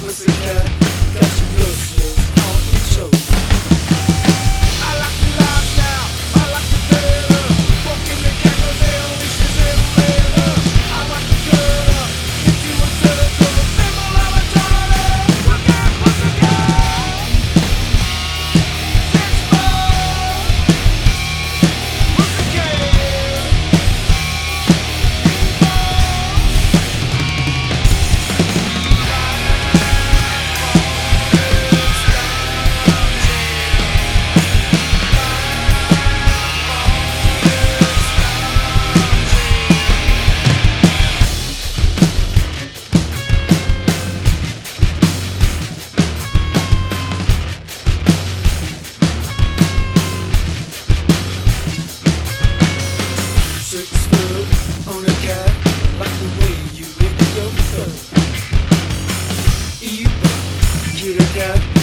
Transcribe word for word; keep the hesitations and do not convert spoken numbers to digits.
Pussycat, got you lotion on your choke. I like the life now, I like the better. Walking the candle, they only she's in later. I like the girl up, if you a better girl, the symbol of a daughter. Look at Pussycat, six four, Pussycat. Six foot on a cat, like the way you lick your foot. You kitty cat.